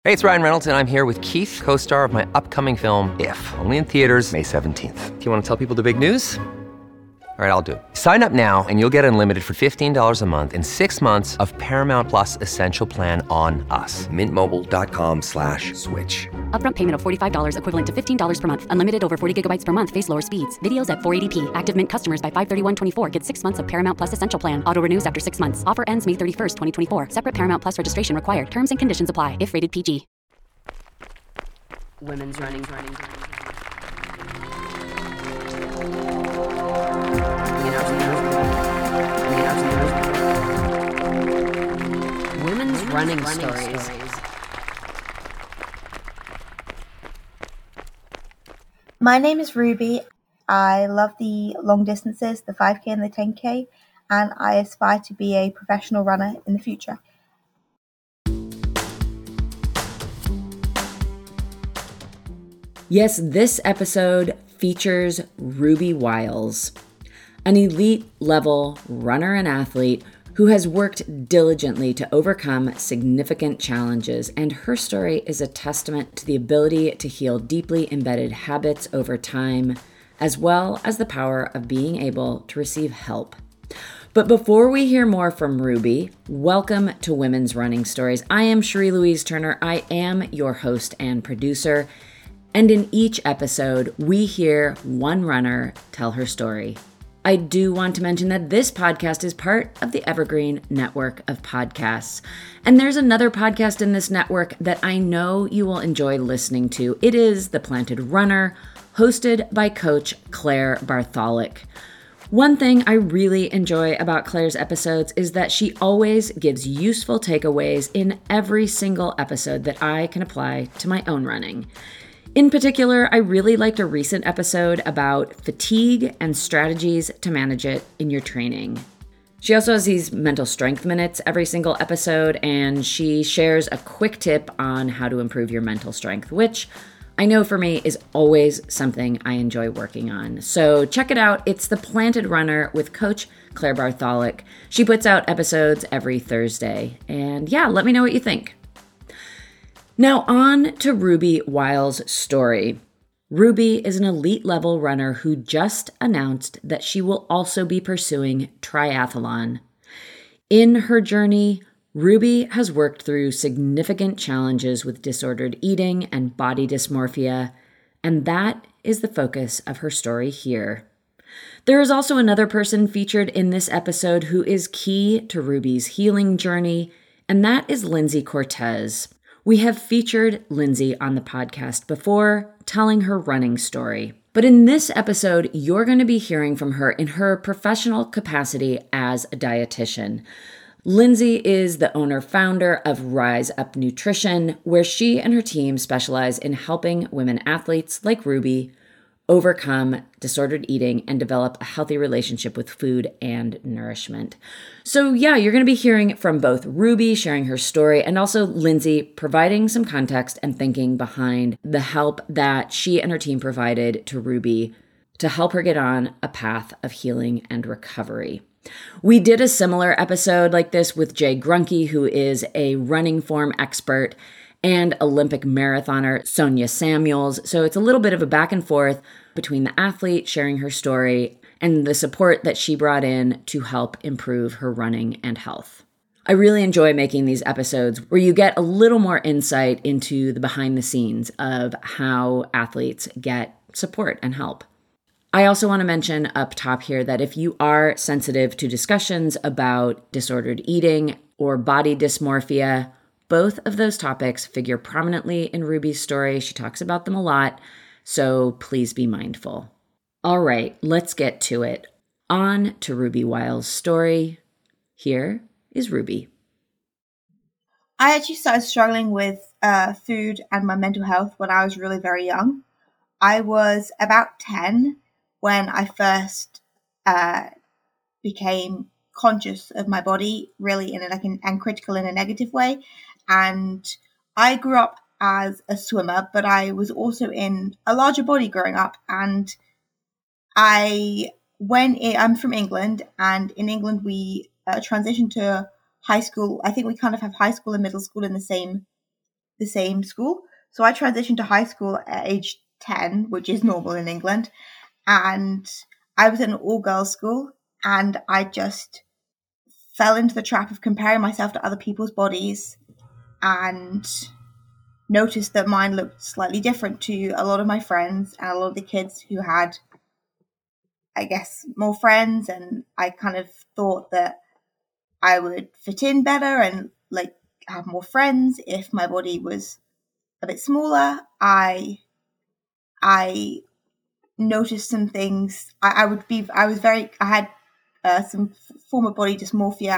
Hey, it's Ryan Reynolds, and I'm here with Keith, co-star of my upcoming film, If, only in theaters May 17th. Do you want to tell people the big news? All right, I'll do it. Sign up now and you'll get unlimited for $15 a month and 6 months of Paramount Plus Essential Plan on us. MintMobile.com/switch. Upfront payment of $45 equivalent to $15 per month. Unlimited over 40 gigabytes per month. Face lower speeds. Videos at 480p. Active Mint customers by 531.24 get 6 months of Paramount Plus Essential Plan. Auto renews after 6 months. Offer ends May 31st, 2024. Separate Paramount Plus registration required. Terms and conditions apply if rated PG. Women's running. Women's running stories. My name is Ruby. I love the long distances, the 5K and the 10K, and I aspire to be a professional runner in the future. Yes, this episode features Ruby Wiles, an elite level runner and athlete who has worked diligently to overcome significant challenges, and her story is a testament to the ability to heal deeply embedded habits over time, as well as the power of being able to receive help. But before we hear more from Ruby, welcome to Women's Running Stories. I am Cherie Louise Turner. I am your host and producer. And in each episode, we hear one runner tell her story. I do want to mention that this podcast is part of the Evergreen network of podcasts. And there's another podcast in this network that I know you will enjoy listening to. It is The Planted Runner, hosted by Coach Claire Bartholic. One thing I really enjoy about Claire's episodes is that she always gives useful takeaways in every single episode that I can apply to my own running. In particular, I really liked a recent episode about fatigue and strategies to manage it in your training. She also has these mental strength minutes every single episode, and she shares a quick tip on how to improve your mental strength, which I know for me is always something I enjoy working on. So check it out. It's The Planted Runner with Coach Claire Bartholic. She puts out episodes every Thursday. And yeah, let me know what you think. Now on to Ruby Wiles' story. Ruby is an elite level runner who just announced that she will also be pursuing triathlon. In her journey, Ruby has worked through significant challenges with disordered eating and body dysmorphia, and that is the focus of her story here. There is also another person featured in this episode who is key to Ruby's healing journey, and that is Lindsay Cortez. We have featured Lindsay on the podcast before, telling her running story. But in this episode, you're going to be hearing from her in her professional capacity as a dietitian. Lindsay is the owner-founder of Rise Up Nutrition, where she and her team specialize in helping women athletes like Ruby overcome disordered eating and develop a healthy relationship with food and nourishment. So yeah, you're going to be hearing from both Ruby sharing her story and also Lindsay providing some context and thinking behind the help that she and her team provided to Ruby to help her get on a path of healing and recovery. We did a similar episode like this with Jay Grunke, who is a running form expert, and Olympic marathoner Sonia Samuels. So it's a little bit of a back and forth between the athlete sharing her story and the support that she brought in to help improve her running and health. I really enjoy making these episodes where you get a little more insight into the behind the scenes of how athletes get support and help. I also want to mention up top here that if you are sensitive to discussions about disordered eating or body dysmorphia, both of those topics figure prominently in Ruby's story. She talks about them a lot, so please be mindful. All right, let's get to it. On to Ruby Wiles' story. Here is Ruby. I actually started struggling with food and my mental health when I was really very young. I was about 10 when I first became conscious of my body, really and critical in a negative way. And I grew up as a swimmer, but I was also in a larger body growing up. And I'm from England, and in England we transitioned to high school. I think we kind of have high school and middle school in the the same school. So I transitioned to high school at age 10, which is normal in England. And I was in an all-girls school, and I just fell into the trap of comparing myself to other people's bodies and noticed that mine looked slightly different to a lot of my friends and a lot of the kids who had, I guess, more friends. And I kind of thought that I would fit in better and like have more friends if my body was a bit smaller. I noticed some things. I had some form of body dysmorphia.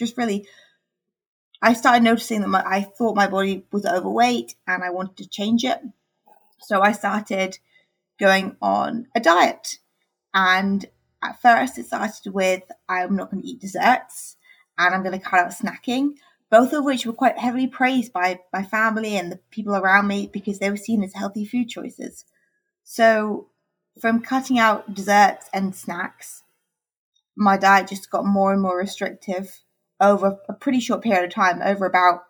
I started noticing that I thought my body was overweight and I wanted to change it. So I started going on a diet. And at first it started with, I'm not going to eat desserts and I'm going to cut out snacking, both of which were quite heavily praised by my family and the people around me because they were seen as healthy food choices. So from cutting out desserts and snacks, my diet just got more and more restrictive over a pretty short period of time, over about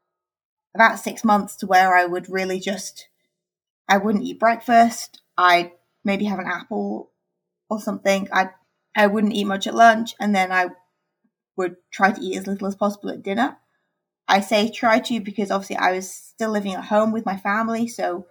6 months, to where I would really I wouldn't eat breakfast. I'd maybe have an apple or something. I wouldn't eat much at lunch, and then I would try to eat as little as possible at dinner. I say try to because obviously I was still living at home with my family,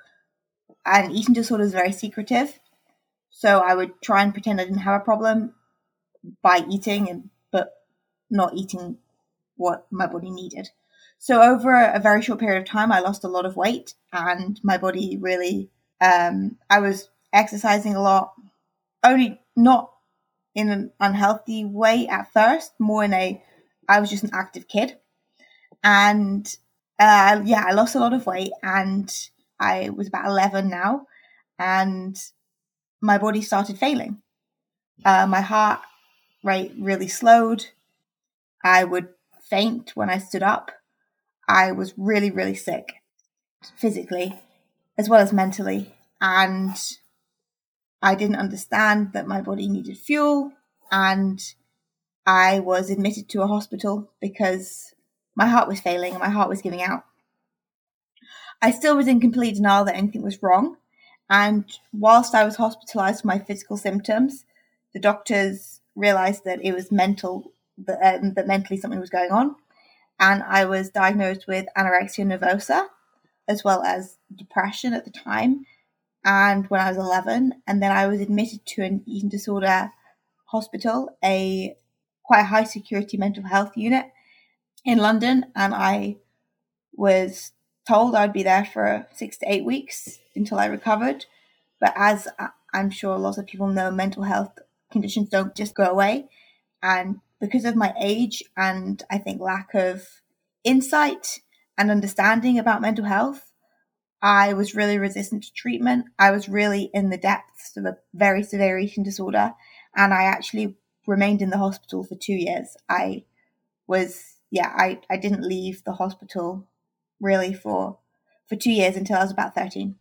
and eating disorder is very secretive. So I would try and pretend I didn't have a problem by eating, but not eating what my body needed. So over a very short period of time, I lost a lot of weight, and my body really, I was exercising a lot, only not in an unhealthy way at first, more I was just an active kid. And I lost a lot of weight, and I was about 11 now, and my body started failing. My heart rate really slowed. I would faint when I stood up. I was really, really sick, physically as well as mentally. And I didn't understand that my body needed fuel. And I was admitted to a hospital because my heart was failing and my heart was giving out. I still was in complete denial that anything was wrong. And whilst I was hospitalized for my physical symptoms, the doctors realized that it was mental, that mentally something was going on. And I was diagnosed with anorexia nervosa, as well as depression at the time, and when I was 11. And then I was admitted to an eating disorder hospital, a quite high security mental health unit in London. And I was told I'd be there for 6 to 8 weeks until I recovered. But as I'm sure lots of people know, mental health conditions don't just go away. And because of my age and I think lack of insight and understanding about mental health, I was really resistant to treatment. I was really in the depths of a very severe eating disorder, and I actually remained in the hospital for 2 years. I didn't leave the hospital really for 2 years until I was about 13.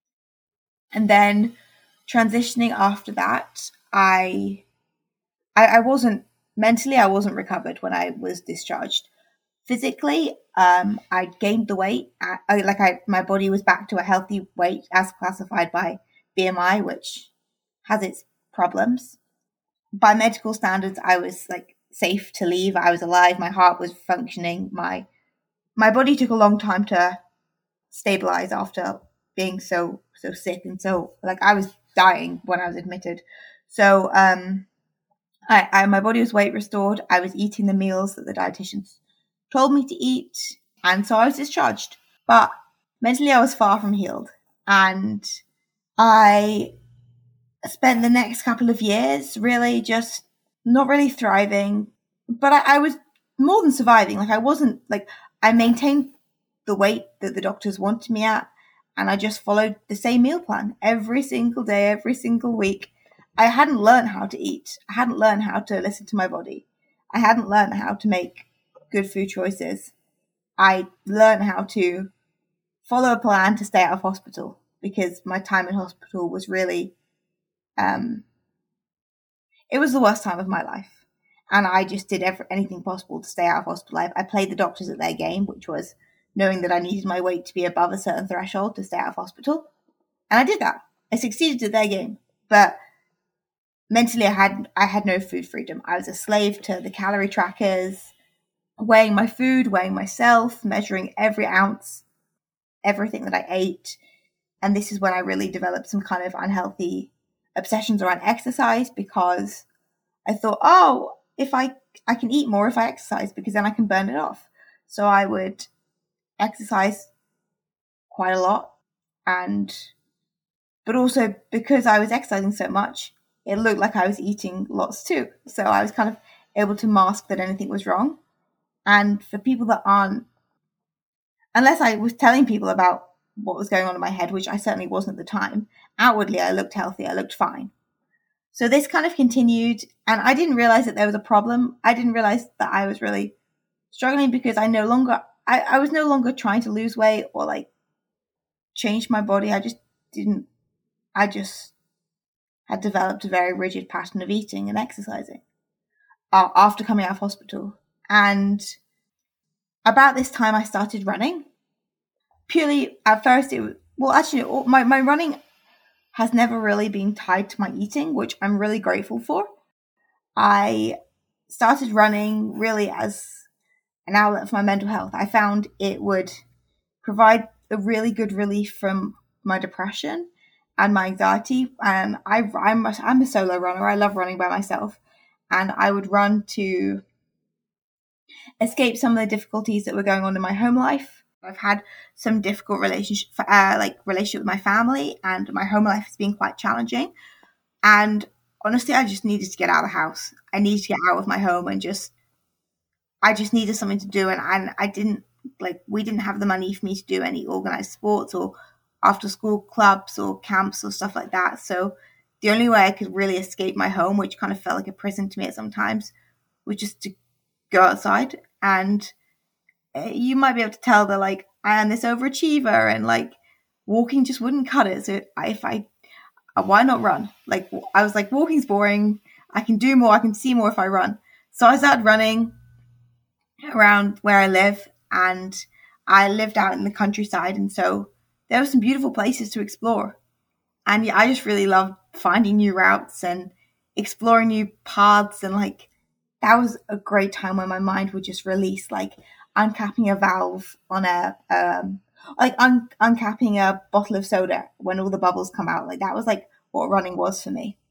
And then transitioning after that, I wasn't mentally, I wasn't recovered when I was discharged. Physically, I gained the weight. My body was back to a healthy weight as classified by BMI, which has its problems. By medical standards, I was safe to leave. I was alive. My heart was functioning. My body took a long time to stabilize after being so sick, and so I was dying when I was admitted. So my body was weight restored. I was eating the meals that the dietitians told me to eat, and so I was discharged. But mentally, I was far from healed, and I spent the next couple of years really just not really thriving. But I was more than surviving. I maintained the weight that the doctors wanted me at, and I just followed the same meal plan every single day, every single week. I hadn't learned how to eat. I hadn't learned how to listen to my body. I hadn't learned how to make good food choices. I learned how to follow a plan to stay out of hospital, because my time in hospital was really, it was the worst time of my life. And I just did anything possible to stay out of hospital. I played the doctors at their game, which was knowing that I needed my weight to be above a certain threshold to stay out of hospital. And I did that. I succeeded at their game. But mentally, I had no food freedom. I was a slave to the calorie trackers, weighing my food, weighing myself, measuring every ounce, everything that I ate. And this is when I really developed some kind of unhealthy obsessions around exercise, because I thought, oh, if I can eat more if I exercise, because then I can burn it off. So I would exercise quite a lot, but also because I was exercising so much, it looked like I was eating lots too. So I was kind of able to mask that anything was wrong. And for people that aren't, unless I was telling people about what was going on in my head, which I certainly wasn't at the time, outwardly I looked healthy, I looked fine. So this kind of continued, and I didn't realize that there was a problem. I didn't realize that I was really struggling, because I was no longer trying to lose weight or like change my body. I just had developed a very rigid pattern of eating and exercising after coming out of hospital. And about this time I started running. Purely at first, my running has never really been tied to my eating, which I'm really grateful for. I started running really as an outlet for my mental health. I found it would provide a really good relief from my depression and my anxiety. And I'm a solo runner. I love running by myself. And I would run to escape some of the difficulties that were going on in my home life. I've had some difficult relationship with my family, and my home life has been quite challenging. And honestly, I just needed to get out of the house. I needed to get out of my home, and I just needed something to do. And we didn't have the money for me to do any organized sports or after school clubs or camps or stuff like that. So the only way I could really escape my home, which kind of felt like a prison to me at sometimes, was just to go outside. And you might be able to tell that like I am this overachiever, and like walking just wouldn't cut it. So why not run? Like I was like, walking's boring. I can do more. I can see more if I run. So I started running around where I live, and I lived out in the countryside, and so there were some beautiful places to explore. And yeah, I just really loved finding new routes and exploring new paths, and like that was a great time when my mind would just release, like uncapping a valve on uncapping a bottle of soda when all the bubbles come out. Like that was like what running was for me.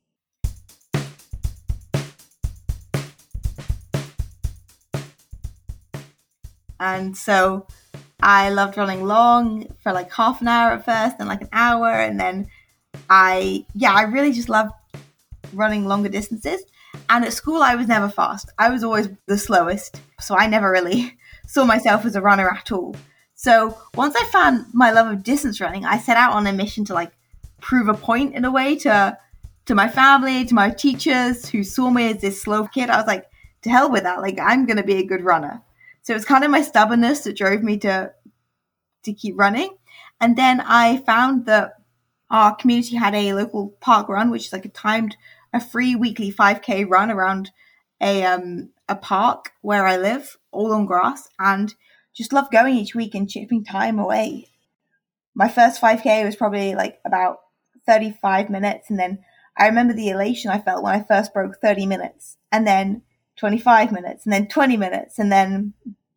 And so I loved running long for like half an hour at first, then like an hour, and then I really just loved running longer distances. And at school I was never fast. I was always the slowest. So I never really saw myself as a runner at all. So once I found my love of distance running, I set out on a mission to like prove a point in a way to my family, to my teachers who saw me as this slow kid. I was like, to hell with that. Like I'm going to be a good runner. So it's kind of my stubbornness that drove me to keep running. And then I found that our community had a local park run, which is like a free weekly 5K run around a park where I live, all on grass, and just love going each week and chipping time away. My first 5K was probably like about 35 minutes, and then I remember the elation I felt when I first broke 30 minutes, and then 25 minutes, and then 20 minutes, and then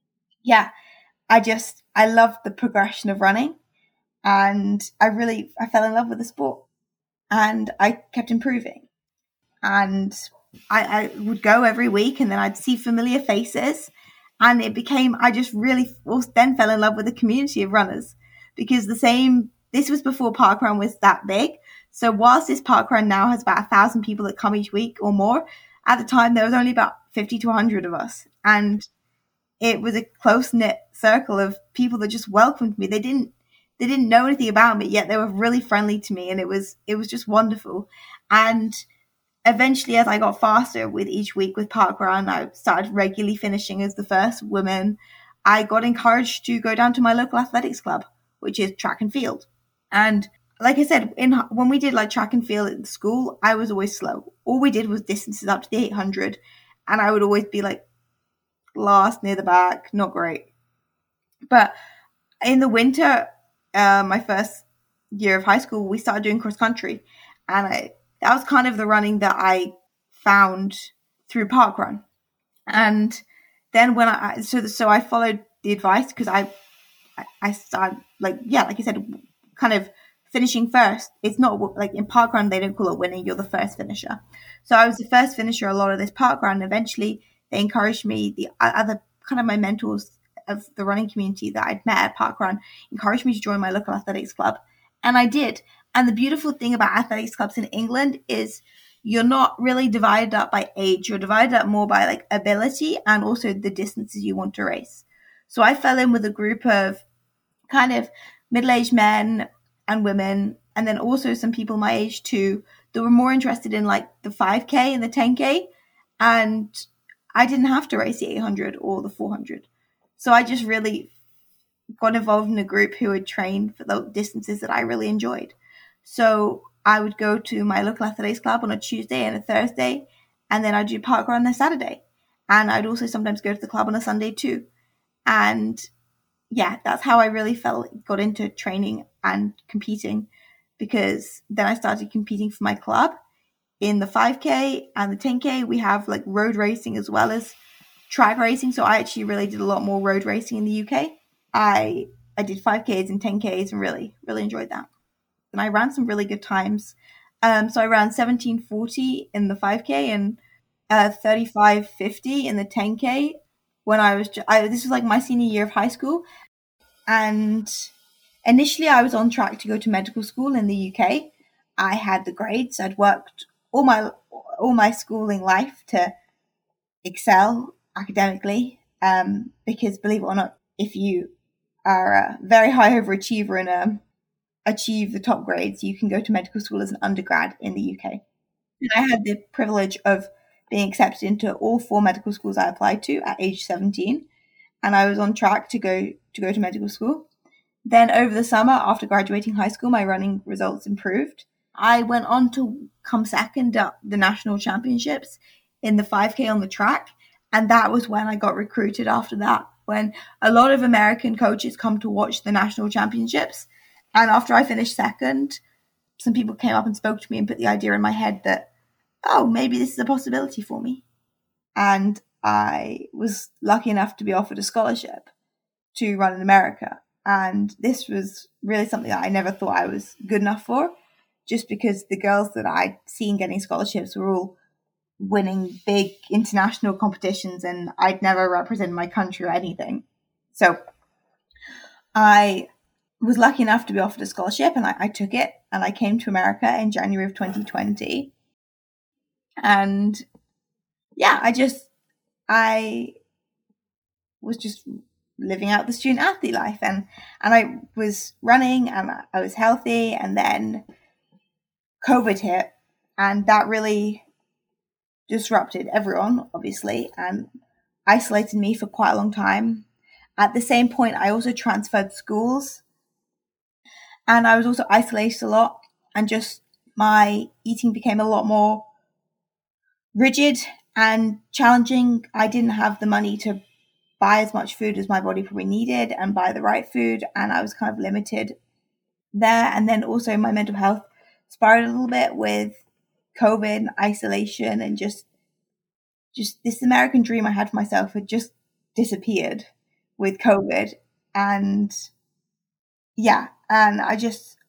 I loved the progression of running, and I fell in love with the sport, and I kept improving. And I would go every week, and then I'd see familiar faces, and I just really then fell in love with the community of runners, because this was before parkrun was that big. So whilst this parkrun now has about 1,000 people that come each week or more, at the time there was only about 50 to 100 of us, and it was a close-knit circle of people that just welcomed me. They didn't know anything about me, yet they were really friendly to me, and it was just wonderful. And eventually, as I got faster with each week with parkrun, I started regularly finishing as the first woman. I got encouraged to go down to my local athletics club, which is track and field. And like I said, when we did like track and field at school, I was always slow. All we did was distances up to the 800, and I would always be like last near the back, not great. But in the winter, my first year of high school, we started doing cross country, and that was kind of the running that I found through parkrun. And then when I followed the advice, because I started, like I said, kind of finishing first. It's not like in parkrun they don't call it winning, you're the first finisher. So I was the first finisher a lot of this parkrun, and eventually they encouraged me, the other kind of my mentors of the running community that I'd met at parkrun encouraged me to join my local athletics club, and I did. And the beautiful thing about athletics clubs in England is you're not really divided up by age. You're divided up more by like ability and also the distances you want to race. So I fell in with a group of kind of middle-aged men and women, and then also some people my age too, that were more interested in like the 5K and the 10K. And I didn't have to race the 800 or the 400. So I just really got involved in a group who would train for the distances that I really enjoyed. So I would go to my local athletics club on a Tuesday and a Thursday, and then I'd do parkrun on a Saturday. And I'd also sometimes go to the club on a Sunday too. And yeah, that's how I really got into training and competing, because then I started competing for my club in the 5K and the 10K. We have like road racing as well as track racing. So I actually really did a lot more road racing in the UK. I did 5Ks and 10Ks and really, really enjoyed that. And I ran some really good times. So I ran 17:40 in the 5K and 35:50 in the 10K when this was like my senior year of high school. And initially I was on track to go to medical school in the UK. I had the grades. I'd worked all my schooling life to excel academically. Because believe it or not, if you are a very high overachiever and achieve the top grades, you can go to medical school as an undergrad in the UK. And I had the privilege of being accepted into all 4 medical schools I applied to at age 17. And I was on track to go to medical school. Then over the summer, after graduating high school, my running results improved. I went on to come second at the national championships in the 5K on the track. And that was when I got recruited after that, when a lot of American coaches come to watch the national championships. And after I finished second, some people came up and spoke to me and put the idea in my head that, oh, maybe this is a possibility for me. And I was lucky enough to be offered a scholarship to run in America. And this was really something that I never thought I was good enough for, just because the girls that I'd seen getting scholarships were all winning big international competitions, and I'd never represented my country or anything. So I was lucky enough to be offered a scholarship, and I took it, and I came to America in January of 2020. And yeah, I was just living out the student athlete life, and I was running and I was healthy, and then COVID hit, and that really disrupted everyone, obviously, and isolated me for quite a long time. At the same point, I also transferred schools, and I was also isolated a lot, and just my eating became a lot more rigid and challenging. I didn't have the money to buy as much food as my body probably needed and buy the right food, and I was kind of limited there. And then also my mental health spiraled a little bit with COVID and isolation, and just this American dream I had for myself had just disappeared with COVID. And yeah, and I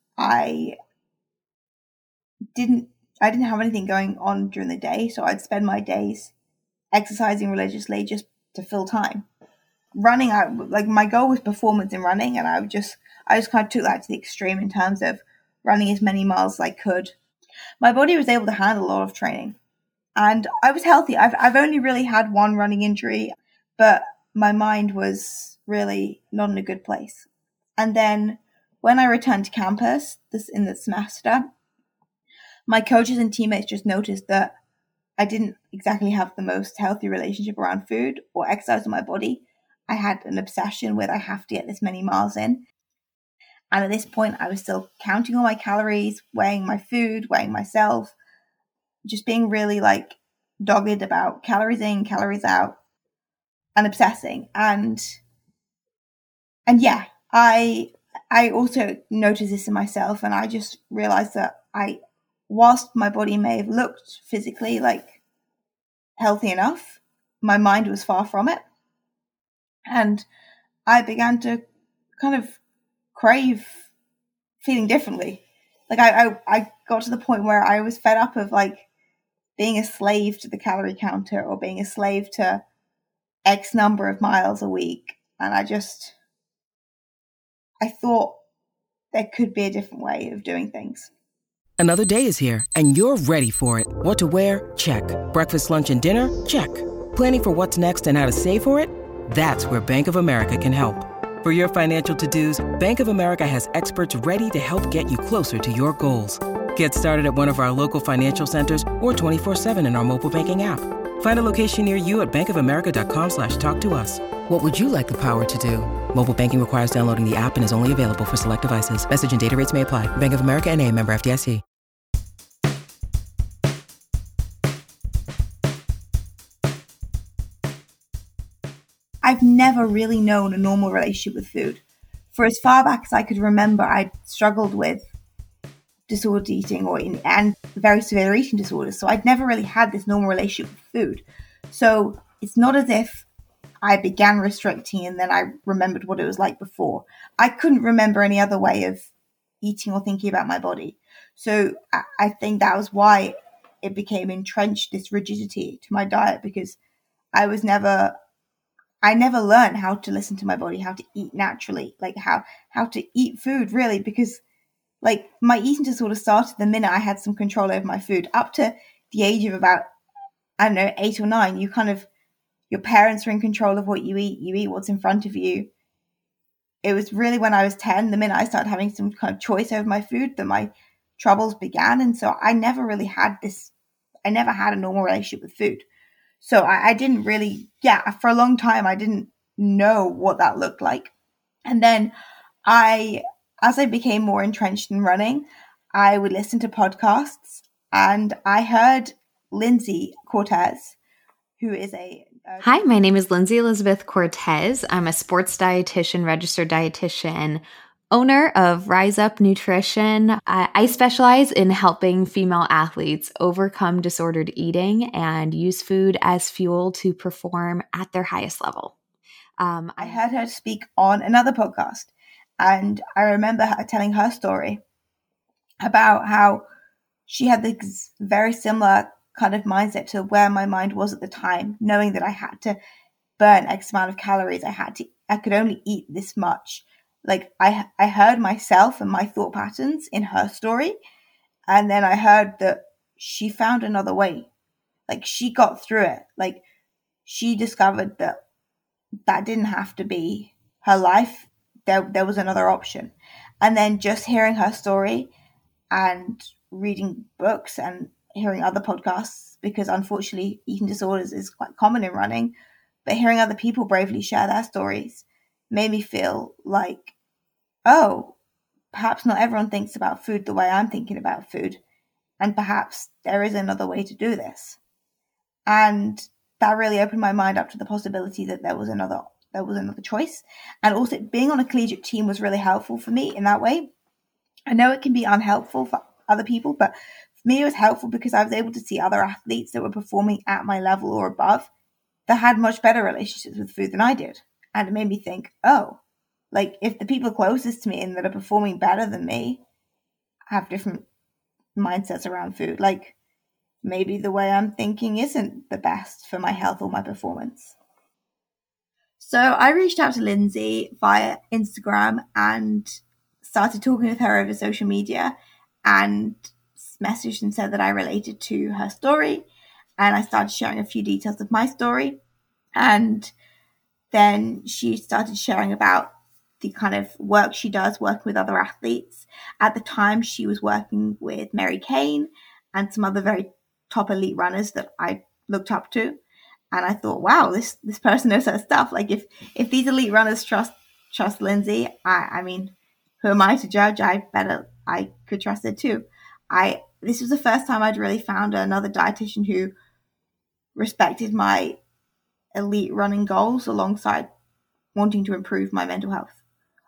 didn't have anything going on during the day, so I'd spend my days exercising religiously just to fill time. Running, my goal was performance in running, and I just kind of took that to the extreme in terms of running as many miles as I could. My body was able to handle a lot of training, and I was healthy. I've only really had one running injury, but my mind was really not in a good place. And then when I returned to campus in the semester, my coaches and teammates just noticed that I didn't exactly have the most healthy relationship around food or exercise in my body. I had an obsession with I have to get this many miles in. And at this point, I was still counting all my calories, weighing my food, weighing myself, just being really dogged about calories in, calories out, and obsessing. And yeah, I also noticed this in myself, and I just realized that whilst my body may have looked physically like healthy enough, my mind was far from it. And I began to kind of crave feeling differently. Like I got to the point where I was fed up of like being a slave to the calorie counter or being a slave to X number of miles a week. And I thought there could be a different way of doing things. Another day is here, and you're ready for it. What to wear? Check. Breakfast, lunch, and dinner? Check. Planning for what's next and how to save for it? That's where Bank of America can help. For your financial to-dos, Bank of America has experts ready to help get you closer to your goals. Get started at one of our local financial centers or 24/7 in our mobile banking app. Find a location near you at bankofamerica.com/talktous. What would you like the power to do? Mobile banking requires downloading the app and is only available for select devices. Message and data rates may apply. Bank of America N.A., member FDIC. I've never really known a normal relationship with food. For as far back as I could remember, I'd struggled with disordered eating and very severe eating disorders. So I'd never really had this normal relationship with food. So it's not as if I began restricting and then I remembered what it was like before. I couldn't remember any other way of eating or thinking about my body. So I think that was why it became entrenched, this rigidity to my diet, because I never learned how to listen to my body, how to eat naturally, like how to eat food really, because like my eating disorder started the minute I had some control over my food. Up to the age of about, 8 or 9, your parents are in control of what you eat what's in front of you. It was really when I was 10, the minute I started having some kind of choice over my food, that my troubles began. And so I never had a normal relationship with food. So I didn't really, for a long time, I didn't know what that looked like. And then as I became more entrenched in running, I would listen to podcasts, and I heard Lindsay Cortez, who is Hi, my name is Lindsay Elizabeth Cortez. I'm a sports dietitian, registered dietitian, owner of Rise Up Nutrition. I specialize in helping female athletes overcome disordered eating and use food as fuel to perform at their highest level. I heard her speak on another podcast, and I remember her telling her story about how she had this very similar kind of mindset to where my mind was at the time, knowing that I had to burn X amount of calories. I could only eat this much. Like I heard myself and my thought patterns in her story. And then I heard that she found another way. Like she got through it. Like she discovered that didn't have to be her life. There was another option. And then just hearing her story and reading books and hearing other podcasts, because unfortunately eating disorders is quite common in running, but hearing other people bravely share their stories made me feel like, oh, perhaps not everyone thinks about food the way I'm thinking about food, and perhaps there is another way to do this. And that really opened my mind up to the possibility that there was another choice. And also being on a collegiate team was really helpful for me in that way. I know it can be unhelpful for other people, but for me it was helpful because I was able to see other athletes that were performing at my level or above that had much better relationships with food than I did. And it made me think, oh, like if the people closest to me and that are performing better than me have different mindsets around food, like maybe the way I'm thinking isn't the best for my health or my performance. So I reached out to Lindsay via Instagram and started talking with her over social media, and messaged and said that I related to her story, and I started sharing a few details of my story. And then she started sharing about the kind of work she does working with other athletes. At the time, she was working with Mary Cain and some other very top elite runners that I looked up to. And I thought, wow, this person knows her stuff. Like if these elite runners trust Lindsay, I mean, who am I to judge? I could trust her too. This was the first time I'd really found another dietitian who respected my elite running goals alongside wanting to improve my mental health.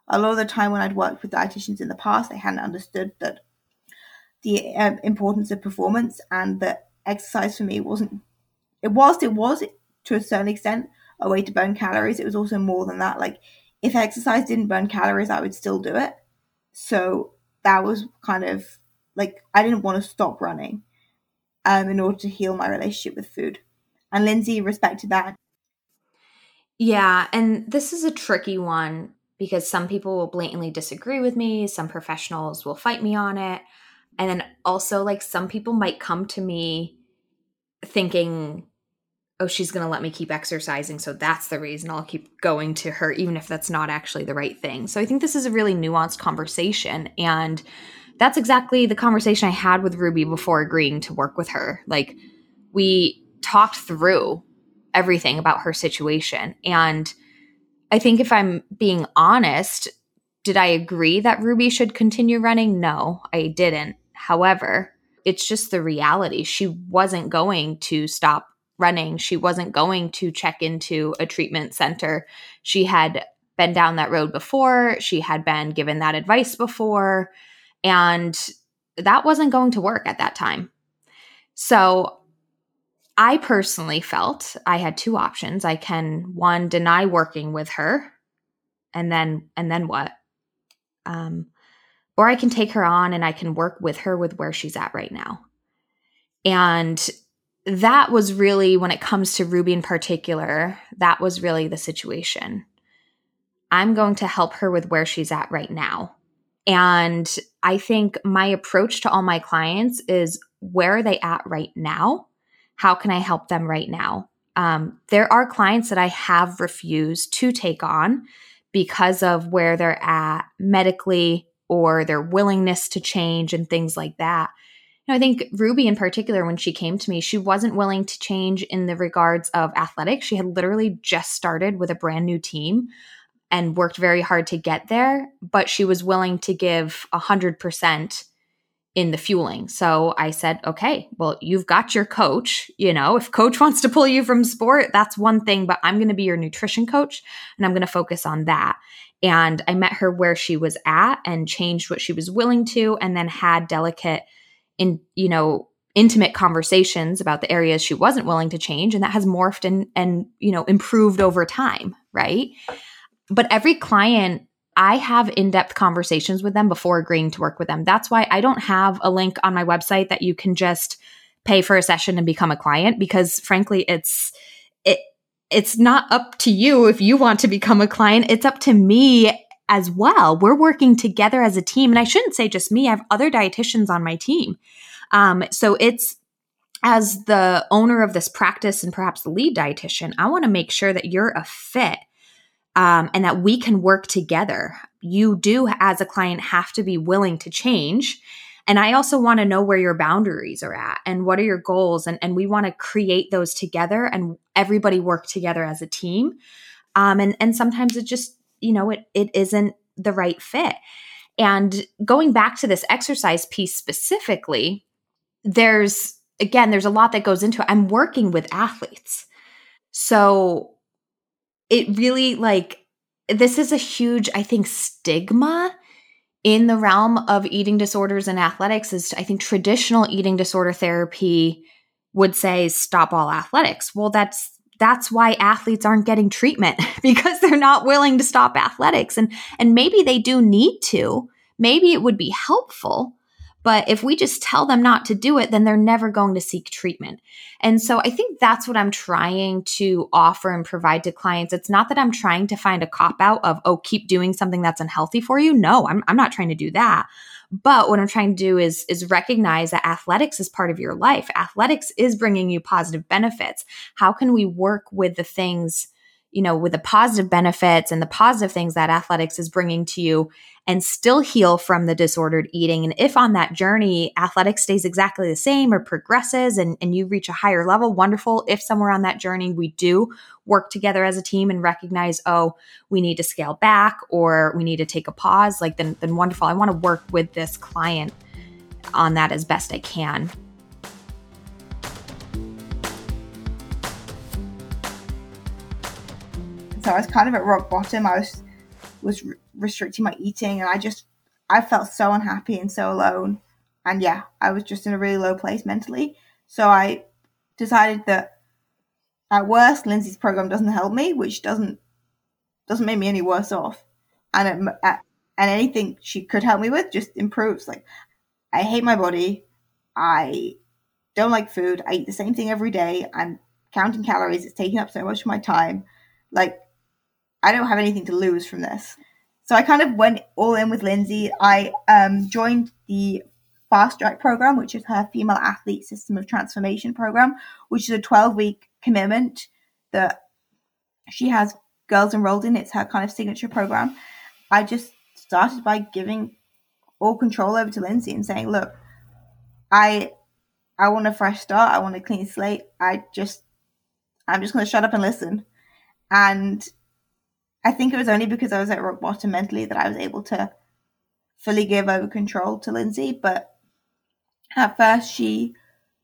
a lot of the time when I'd worked with dietitians in the past, they hadn't understood that the importance of performance, and that exercise for me wasn't, it was to a certain extent a way to burn calories. It was also more than that. Like, if exercise didn't burn calories, I would still do it. So that was kind of like, I didn't want to stop running in order to heal my relationship with food. And Lindsay respected that. Yeah, and this is a tricky one because some people will blatantly disagree with me, some professionals will fight me on it, and then also like some people might come to me thinking, oh, she's going to let me keep exercising, so that's the reason I'll keep going to her, even if that's not actually the right thing. So I think this is a really nuanced conversation, and that's exactly the conversation I had with Ruby before agreeing to work with her. Like, we talked through everything about her situation. And I think if I'm being honest, did I agree that Ruby should continue running? No, I didn't. However, it's just the reality. She wasn't going to stop running. She wasn't going to check into a treatment center. She had been down that road before. She had been given that advice before. And that wasn't going to work at that time. So I personally felt I had two options. I can, one, deny working with her, and then what? Or I can take her on and I can work with her with where she's at right now. And that was really, when it comes to Ruby in particular, that was really the situation. I'm going to help her with where she's at right now. And I think my approach to all my clients is, where are they at right now? How can I help them right now? There are clients that I have refused to take on because of where they're at medically or their willingness to change and things like that. I think Ruby in particular, when she came to me, she wasn't willing to change in the regards of athletics. She had literally just started with a brand new team and worked very hard to get there, but she was willing to give 100% in the fueling. So I said, okay, well, you've got your coach. If coach wants to pull you from sport, that's one thing, but I'm going to be your nutrition coach and I'm going to focus on that. And I met her where she was at and changed what she was willing to, and then had delicate, intimate conversations about the areas she wasn't willing to change. And that has morphed and improved over time. Right. But every client, I have in-depth conversations with them before agreeing to work with them. That's why I don't have a link on my website that you can just pay for a session and become a client, because frankly, it's not up to you if you want to become a client. It's up to me as well. We're working together as a team. And I shouldn't say just me. I have other dietitians on my team. So it's, as the owner of this practice and perhaps the lead dietitian, I want to make sure that you're a fit. And that we can work together. You do, as a client, have to be willing to change. And I also want to know where your boundaries are at and what are your goals. And we want to create those together and everybody work together as a team. And sometimes it just, it isn't the right fit. And going back to this exercise piece specifically, there's a lot that goes into it. I'm working with athletes. So it really, this is a huge, I think, stigma in the realm of eating disorders and athletics. Is, I think, traditional eating disorder therapy would say stop all athletics. Well, that's why athletes aren't getting treatment, because they're not willing to stop athletics. And maybe they do need to. Maybe it would be helpful. But if we just tell them not to do it, then they're never going to seek treatment. And so I think that's what I'm trying to offer and provide to clients. It's not that I'm trying to find a cop-out of, oh, keep doing something that's unhealthy for you. No, I'm not trying to do that. But what I'm trying to do is recognize that athletics is part of your life. Athletics is bringing you positive benefits. How can we work with the things, with the positive benefits and the positive things that athletics is bringing to you, and still heal from the disordered eating? And if on that journey, athletics stays exactly the same or progresses and you reach a higher level, wonderful. If somewhere on that journey we do work together as a team and recognize, oh, we need to scale back or we need to take a pause, then wonderful. I want to work with this client on that as best I can. So I was kind of at rock bottom. I was restricting my eating, and I felt so unhappy and so alone. And yeah, I was just in a really low place mentally. So I decided that at worst, Lindsay's program doesn't help me, which doesn't make me any worse off. And anything she could help me with just improves. Like, I hate my body. I don't like food. I eat the same thing every day. I'm counting calories. It's taking up so much of my time. Like, I don't have anything to lose from this. So I kind of went all in with Lindsay. I joined the Fast Track program, which is her Female Athlete System of Transformation program, which is a 12-week commitment that she has girls enrolled in. It's her kind of signature program. I just started by giving all control over to Lindsay and saying, look, I want a fresh start. I want a clean slate. I'm just going to shut up and listen. And I think it was only because I was at rock bottom mentally that I was able to fully give over control to Lindsay. But at first, she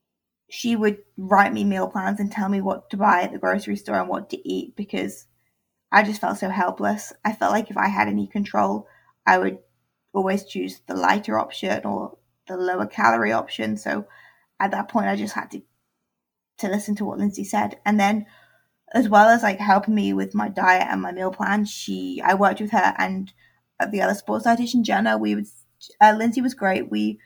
would write me meal plans and tell me what to buy at the grocery store and what to eat, because I just felt so helpless. I felt like if I had any control, I would always choose the lighter option or the lower calorie option. So at that point, I just had to listen to what Lindsay said. And then, as well as like helping me with my diet and my meal plan, I worked with her and the other sports dietitian, Jenna. Lindsay was great.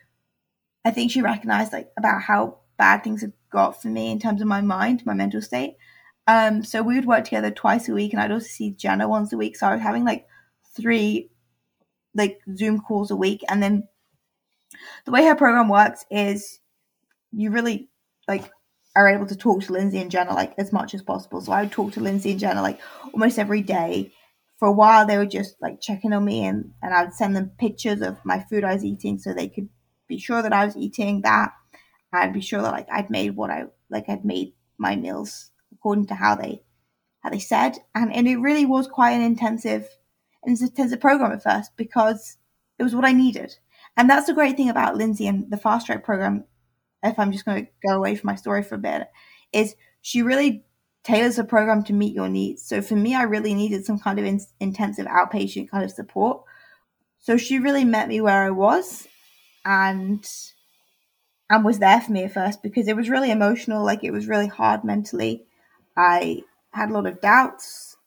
I think she recognized like about how bad things had got for me in terms of my mind, my mental state. So we would work together twice a week, and I'd also see Jenna once a week. So I was having like 3 like Zoom calls a week. And then the way her program works is you really like are able to talk to Lindsay and Jenna like as much as possible. So I would talk to Lindsay and Jenna like almost every day. For a while, they were just like checking on me, and I would send them pictures of my food I was eating so they could be sure that I was eating that. I'd be sure that like I'd made I'd made my meals according to how they said. And it really was quite an intensive program at first, because it was what I needed. And that's the great thing about Lindsay and the Fast Track program, if I'm just going to go away from my story for a bit, is she really tailors the program to meet your needs. So for me, I really needed some kind of intensive outpatient kind of support. So she really met me where I was and was there for me at first, because it was really emotional. Like, it was really hard mentally. I had a lot of doubts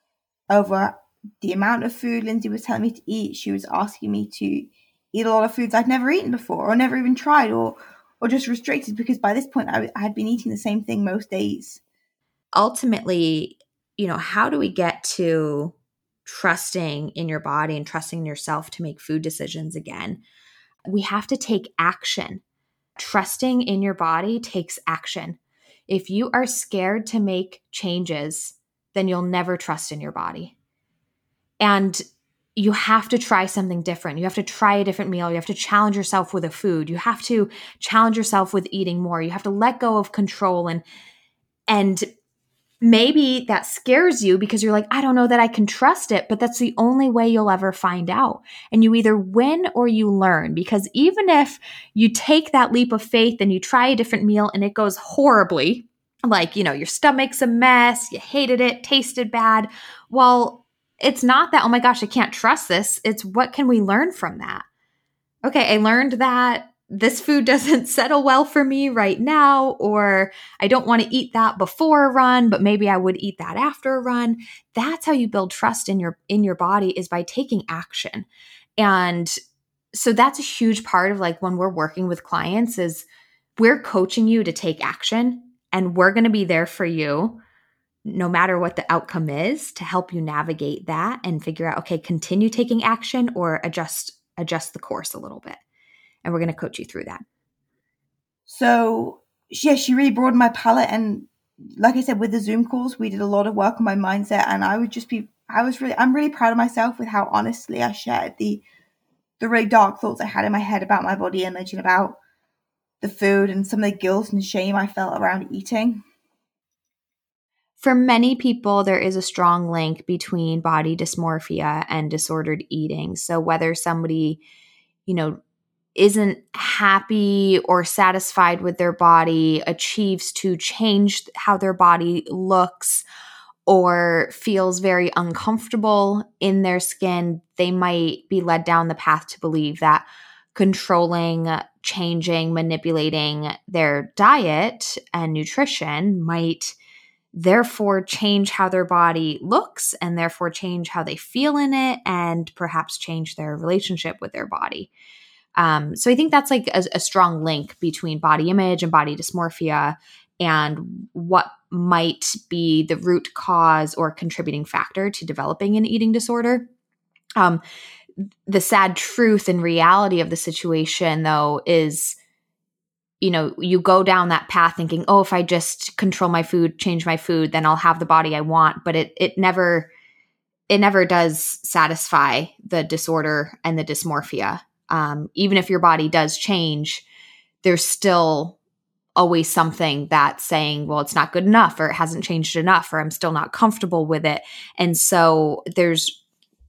over the amount of food Lindsay was telling me to eat. She was asking me to eat a lot of foods I'd never eaten before or never even tried, or just restricted, because by this point I had been eating the same thing most days. Ultimately, how do we get to trusting in your body and trusting in yourself to make food decisions again? We have to take action. Trusting in your body takes action. If you are scared to make changes, then you'll never trust in your body. And you have to try something different. You have to try a different meal. You have to challenge yourself with a food. You have to challenge yourself with eating more. You have to let go of control. And maybe that scares you because you're like, I don't know that I can trust it, but that's the only way you'll ever find out. And you either win or you learn, because even if you take that leap of faith and you try a different meal and it goes horribly, like, your stomach's a mess, you hated it, tasted bad. Well, it's not that, oh my gosh, I can't trust this. It's what can we learn from that? Okay, I learned that this food doesn't settle well for me right now, or I don't want to eat that before a run, but maybe I would eat that after a run. That's how you build trust in your body, is by taking action. And so that's a huge part of like when we're working with clients, is we're coaching you to take action, and we're going to be there for you no matter what the outcome is, to help you navigate that and figure out, okay, continue taking action or adjust the course a little bit. And we're going to coach you through that. So yeah, she really broadened my palette. And like I said, with the Zoom calls, we did a lot of work on my mindset. And I'm really proud of myself with how honestly I shared the really dark thoughts I had in my head about my body image and about the food and some of the guilt and shame I felt around eating. For many people, there is a strong link between body dysmorphia and disordered eating. So whether somebody, isn't happy or satisfied with their body, achieves to change how their body looks, or feels very uncomfortable in their skin, they might be led down the path to believe that controlling, changing, manipulating their diet and nutrition might therefore change how their body looks and therefore change how they feel in it and perhaps change their relationship with their body. So I think that's like a strong link between body image and body dysmorphia and what might be the root cause or contributing factor to developing an eating disorder. The sad truth and reality of the situation, though, is, you go down that path thinking, oh, if I just control my food, change my food, then I'll have the body I want. But it never does satisfy the disorder and the dysmorphia. Even if your body does change, there's still always something that's saying, well, it's not good enough, or it hasn't changed enough, or I'm still not comfortable with it. And so there's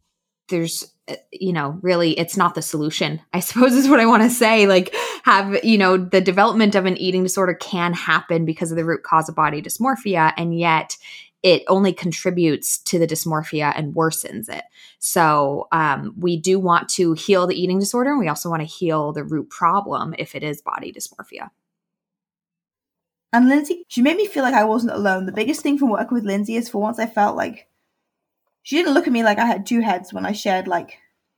really, it's not the solution, I suppose, is what I want to say. Like, the development of an eating disorder can happen because of the root cause of body dysmorphia, and yet it only contributes to the dysmorphia and worsens it. So we do want to heal the eating disorder, and we also want to heal the root problem if it is body dysmorphia. And Lindsay, she made me feel like I wasn't alone. The biggest thing from working with Lindsay is, for once, I felt like she didn't look at me like I had two heads when I shared that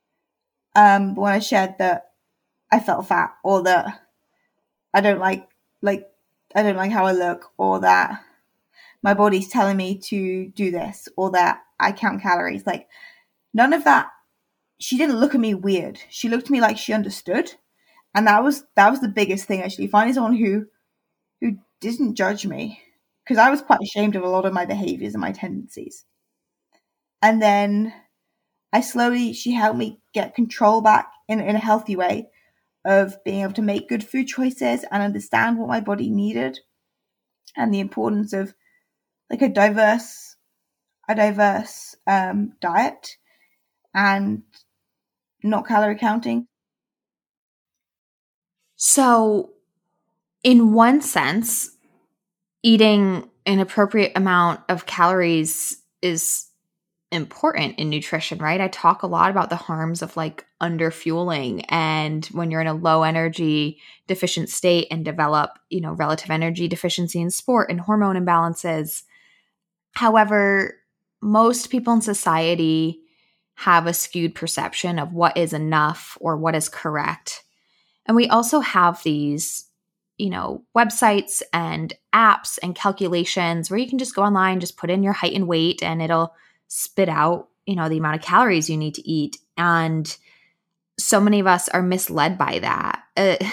I felt fat, or that I don't like how I look, or that my body's telling me to do this, or that I count calories. Like, none of that. She didn't look at me weird. She looked at me like she understood. And that was the biggest thing, actually, finding someone who didn't judge me, because I was quite ashamed of a lot of my behaviors and my tendencies. And then she helped me get control back in a healthy way of being able to make good food choices and understand what my body needed, and the importance of like a diverse diet and not calorie counting. So in one sense, eating an appropriate amount of calories is important in nutrition, right? I talk a lot about the harms of like underfueling, and when you're in a low energy deficient state and develop, relative energy deficiency in sport and hormone imbalances. However, most people in society have a skewed perception of what is enough or what is correct. And we also have these websites and apps and calculations where you can just go online, just put in your height and weight, and it'll spit out, the amount of calories you need to eat. And so many of us are misled by that.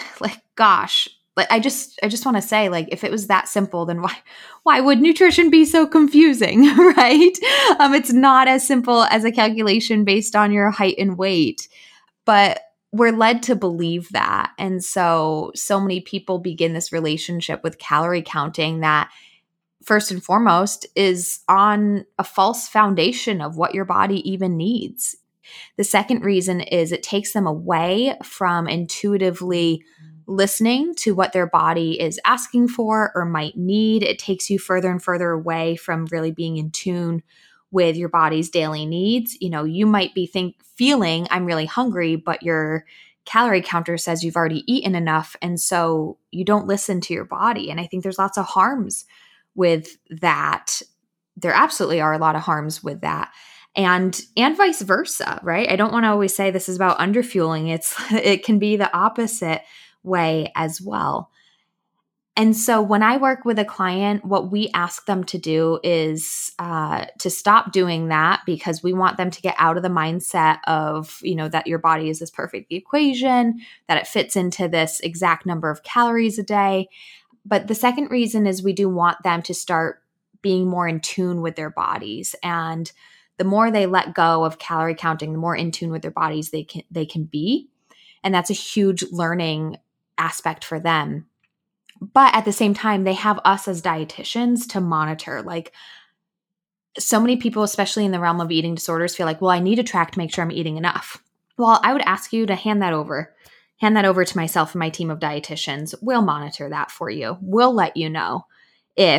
I just want to say, like, if it was that simple, then why would nutrition be so confusing, right? It's not as simple as a calculation based on your height and weight, but we're led to believe that. And so many people begin this relationship with calorie counting that first and foremost is on a false foundation of what your body even needs. The second reason is it takes them away from intuitively listening to what their body is asking for or might need. It takes you further and further away from really being in tune with your body's daily needs. You might be feeling I'm really hungry, but your calorie counter says you've already eaten enough. And so you don't listen to your body. And I think there's lots of harms with that. There absolutely are a lot of harms with that. And vice versa, right? I don't want to always say this is about underfueling. It can be the opposite way as well. And so when I work with a client, what we ask them to do is to stop doing that, because we want them to get out of the mindset of, that your body is this perfect equation, that it fits into this exact number of calories a day. But the second reason is we do want them to start being more in tune with their bodies. And the more they let go of calorie counting, the more in tune with their bodies they can be. And that's a huge learning aspect for them. But at the same time, they have us as dietitians to monitor. Like, so many people, especially in the realm of eating disorders, feel like, well, I need to track to make sure I'm eating enough. Well, I would ask you to hand that over to myself and my team of dietitians. We'll monitor that for you. We'll let you know if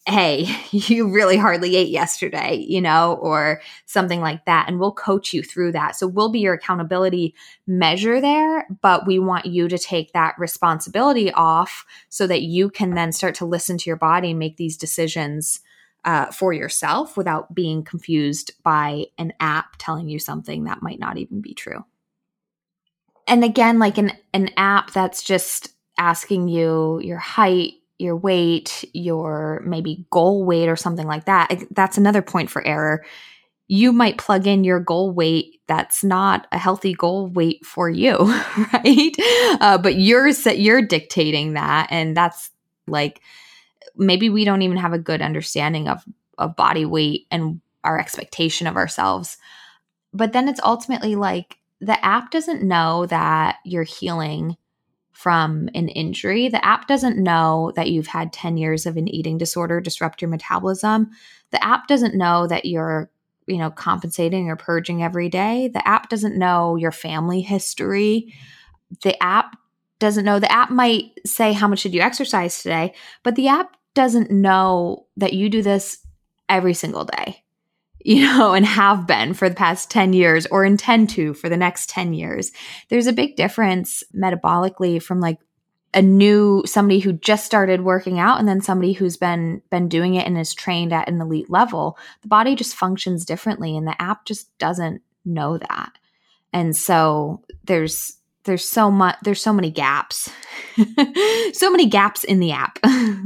hey, you really hardly ate yesterday, or something like that. And we'll coach you through that. So we'll be your accountability measure there, but we want you to take that responsibility off so that you can then start to listen to your body and make these decisions for yourself without being confused by an app telling you something that might not even be true. And again, like an app that's just asking you your height, your weight, your maybe goal weight or something like that, that's another point for error. You might plug in your goal weight that's not a healthy goal weight for you, right? But you're dictating that, and that's like maybe we don't even have a good understanding of body weight and our expectation of ourselves. But then it's ultimately like the app doesn't know that you're healing from an injury. The app doesn't know that you've had 10 years of an eating disorder disrupt your metabolism. The app doesn't know that you're, compensating or purging every day. The app doesn't know your family history. The app doesn't know. The app might say, how much did you exercise today? But the app doesn't know that you do this every single day, and have been for the past 10 years or intend to for the next 10 years. There's a big difference metabolically from like somebody who just started working out and then somebody who's been doing it and is trained at an elite level. The body just functions differently, and the app just doesn't know that. And so there's so many gaps, so many gaps in the app.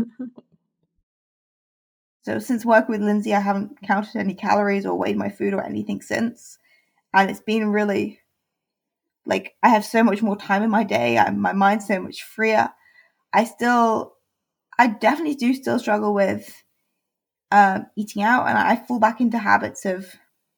So since working with Lindsay, I haven't counted any calories or weighed my food or anything since. And it's been really, like, I have so much more time in my day. My mind's so much freer. I definitely do still struggle with eating out. And I fall back into habits of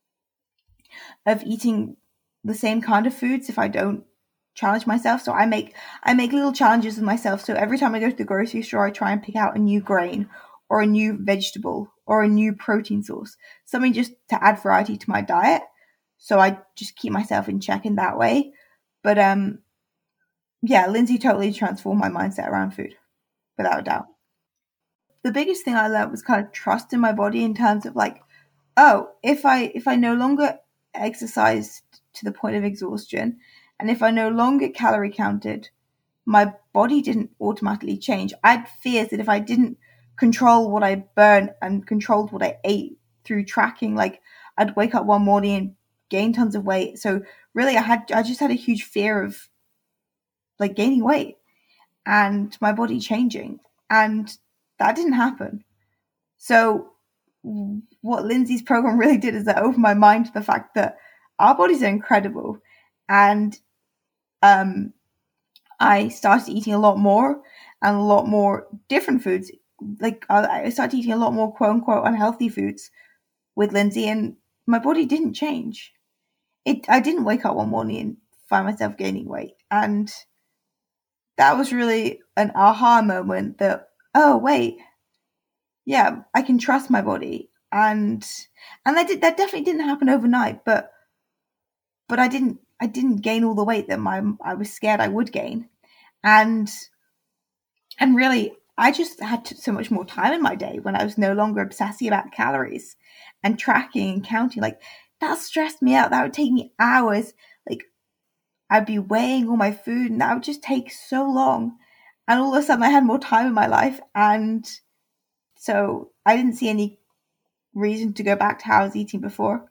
eating the same kind of foods if I don't challenge myself. So I make little challenges with myself. So every time I go to the grocery store, I try and pick out a new grain or a new vegetable or a new protein source, something just to add variety to my diet. So I just keep myself in check in that way. But Lindsay totally transformed my mindset around food, without a doubt. The biggest thing I learned was kind of trust in my body in terms of like, if I no longer exercised to the point of exhaustion, and if I no longer calorie counted, my body didn't automatically change. I had fears that if I didn't control what I burned and controlled what I ate through tracking, like I'd wake up one morning and gain tons of weight. So really I just had a huge fear of like gaining weight and my body changing, and that didn't happen. So what Lindsay's program really did is that opened my mind to the fact that our bodies are incredible. And I started eating a lot more and a lot more different foods. Like I started eating a lot more quote unquote unhealthy foods with Lindsay, and my body didn't change. I didn't wake up one morning and find myself gaining weight. And that was really an aha moment that, oh wait, yeah, I can trust my body. And that definitely didn't happen overnight, but I didn't gain all the weight that I was scared I would gain. And really, I just had so much more time in my day when I was no longer obsessing about calories and tracking and counting. Like, that stressed me out. That would take me hours. Like, I'd be weighing all my food, and that would just take so long. And all of a sudden, I had more time in my life. And so I didn't see any reason to go back to how I was eating before.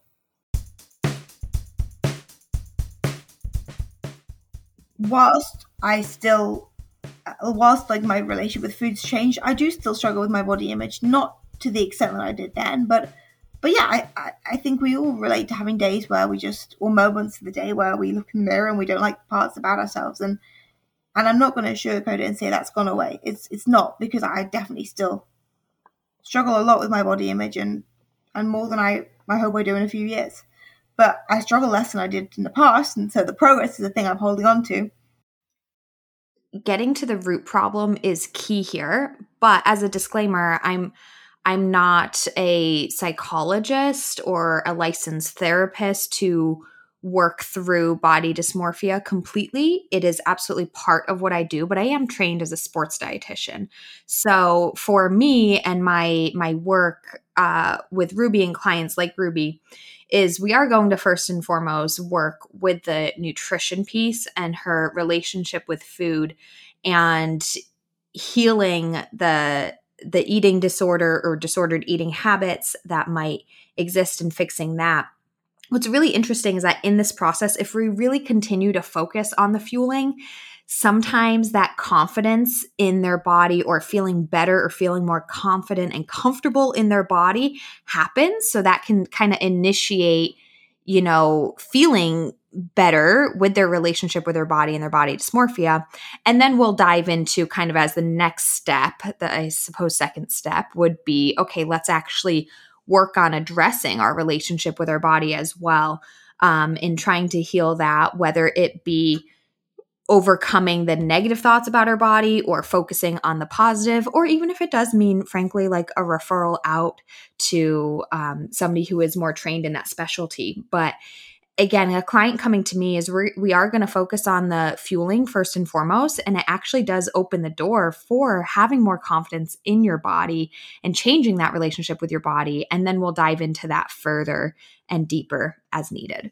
Whilst like my relationship with food's changed, I do still struggle with my body image, not to the extent that I did then, but yeah, I think we all relate to having days where or moments of the day where we look in the mirror and we don't like parts about ourselves, and I'm not going to sugarcoat it and say that's gone away. It's not, because I definitely still struggle a lot with my body image, and more than I hope I do in a few years. But I struggle less than I did in the past, and so the progress is the thing I'm holding on to. Getting to the root problem is key here, but as a disclaimer, I'm not a psychologist or a licensed therapist to work through body dysmorphia completely. It is absolutely part of what I do, but I am trained as a sports dietitian. So for me and my work with Ruby and clients like Ruby is we are going to first and foremost work with the nutrition piece and her relationship with food and healing the eating disorder or disordered eating habits that might exist and fixing that. What's really interesting is that in this process, if we really continue to focus on the fueling, sometimes that confidence in their body or feeling better or feeling more confident and comfortable in their body happens. So that can kind of initiate, feeling better with their relationship with their body and their body dysmorphia. And then we'll dive into kind of as the next step, I suppose second step would be, okay, let's actually work on addressing our relationship with our body as well, in trying to heal that, whether it be overcoming the negative thoughts about our body or focusing on the positive, or even if it does mean, frankly, like a referral out to somebody who is more trained in that specialty. But again, a client coming to me is we are going to focus on the fueling first and foremost, and it actually does open the door for having more confidence in your body and changing that relationship with your body. And then we'll dive into that further and deeper as needed.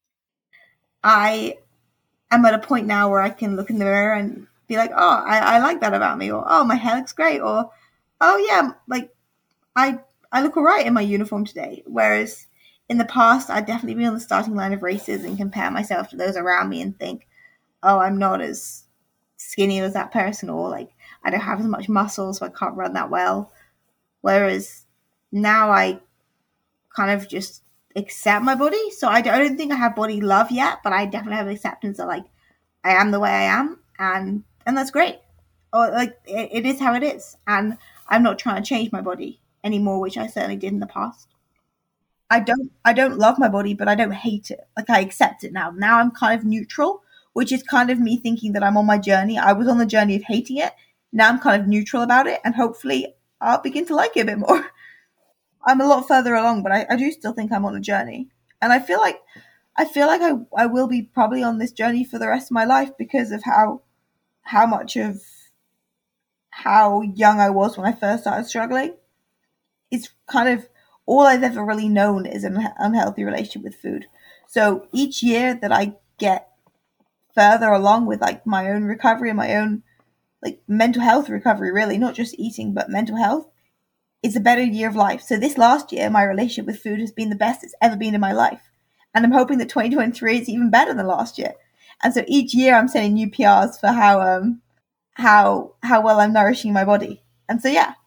I am at a point now where I can look in the mirror and be like, oh, I like that about me, or oh, my hair looks great, or oh yeah, like I look all right in my uniform today. Whereas in the past, I'd definitely be on the starting line of races and compare myself to those around me and think, oh, I'm not as skinny as that person, or like I don't have as much muscle, so I can't run that well. Whereas now I kind of just accept my body. So I don't think I have body love yet, but I definitely have acceptance that like I am the way I am, and that's great. Or like it is how it is, and I'm not trying to change my body anymore, which I certainly did in the past. I don't love my body, but I don't hate it. Like I accept it now. Now I'm kind of neutral, which is kind of me thinking that I'm on my journey. I was on the journey of hating it. Now I'm kind of neutral about it, and hopefully I'll begin to like it a bit more. I'm a lot further along, but I do still think I'm on a journey. And I feel like I will be probably on this journey for the rest of my life because of how much of how young I was when I first started struggling. It's kind of all I've ever really known is an unhealthy relationship with food. So each year that I get further along with like my own recovery and my own like mental health recovery, really, not just eating, but mental health, it's a better year of life. So this last year, my relationship with food has been the best it's ever been in my life. And I'm hoping that 2023 is even better than last year. And so each year I'm setting new PRs for how well I'm nourishing my body. And so, yeah.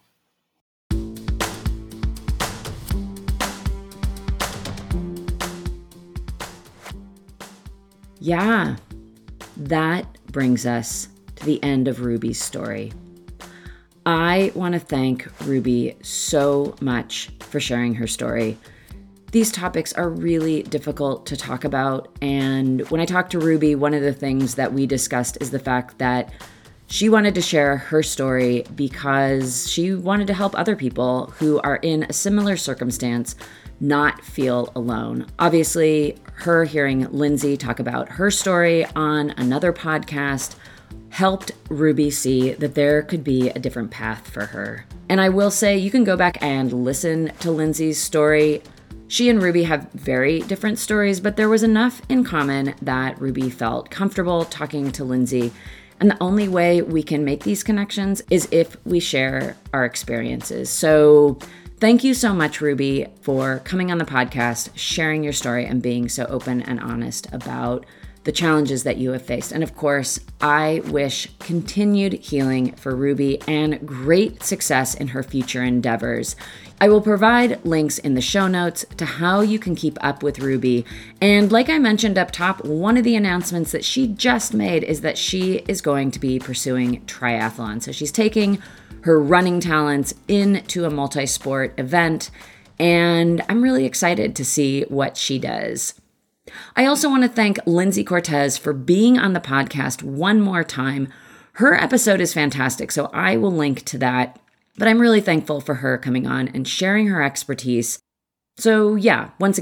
Yeah, that brings us to the end of Ruby's story. I want to thank Ruby so much for sharing her story. These topics are really difficult to talk about, and when I talked to Ruby, one of the things that we discussed is the fact that she wanted to share her story because she wanted to help other people who are in a similar circumstance not feel alone. Obviously, her hearing Lindsay talk about her story on another podcast helped Ruby see that there could be a different path for her. And I will say, you can go back and listen to Lindsay's story. She and Ruby have very different stories, but there was enough in common that Ruby felt comfortable talking to Lindsay. And the only way we can make these connections is if we share our experiences. So thank you so much, Ruby, for coming on the podcast, sharing your story, and being so open and honest about the challenges that you have faced. And of course, I wish continued healing for Ruby and great success in her future endeavors. I will provide links in the show notes to how you can keep up with Ruby. And like I mentioned up top, one of the announcements that she just made is that she is going to be pursuing triathlon. So she's taking her running talents into a multi-sport event, and I'm really excited to see what she does. I also want to thank Lindsay Cortez for being on the podcast one more time. Her episode is fantastic, so I will link to that. But I'm really thankful for her coming on and sharing her expertise. So yeah, once again,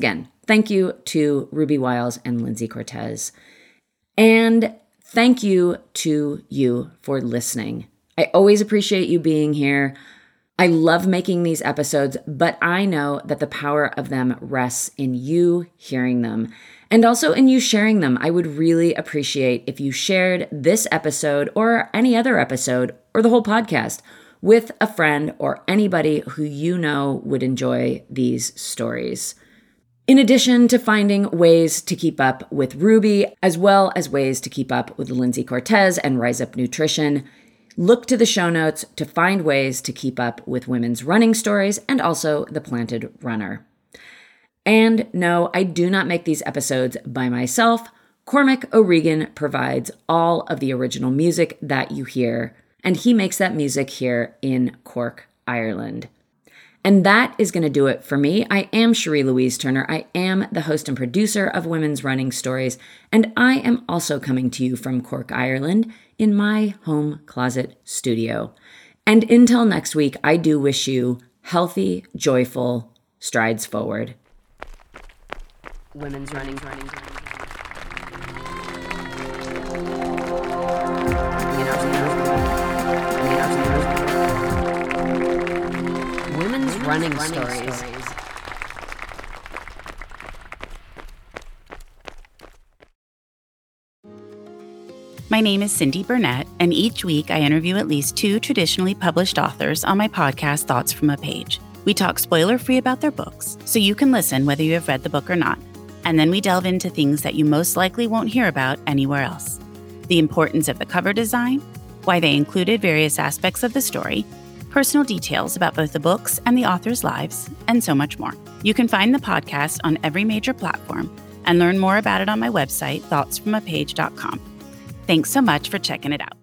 Thank you to Ruby Wiles and Lindsay Cortez. And thank you to you for listening. I always appreciate you being here. I love making these episodes, but I know that the power of them rests in you hearing them and also in you sharing them. I would really appreciate if you shared this episode or any other episode or the whole podcast with a friend or anybody who you know would enjoy these stories. In addition to finding ways to keep up with Ruby, as well as ways to keep up with Lindsay Cortez and Rise Up Nutrition, look to the show notes to find ways to keep up with women's running stories and also The Planted Runner. And no, I do not make these episodes by myself. Cormac O'Regan provides all of the original music that you hear, and he makes that music here in Cork, Ireland. And that is going to do it for me. I am Cherie Louise Turner. I am the host and producer of Women's Running Stories, and I am also coming to you from Cork, Ireland, in my home closet studio. And until next week, I do wish you healthy, joyful strides forward. Women's running. Women's running stories. My name is Cindy Burnett, and each week I interview at least 2 traditionally published authors on my podcast, Thoughts from a Page. We talk spoiler-free about their books, so you can listen whether you have read the book or not. And then we delve into things that you most likely won't hear about anywhere else. The importance of the cover design, why they included various aspects of the story, personal details about both the books and the authors' lives, and so much more. You can find the podcast on every major platform and learn more about it on my website, thoughtsfromapage.com. Thanks so much for checking it out.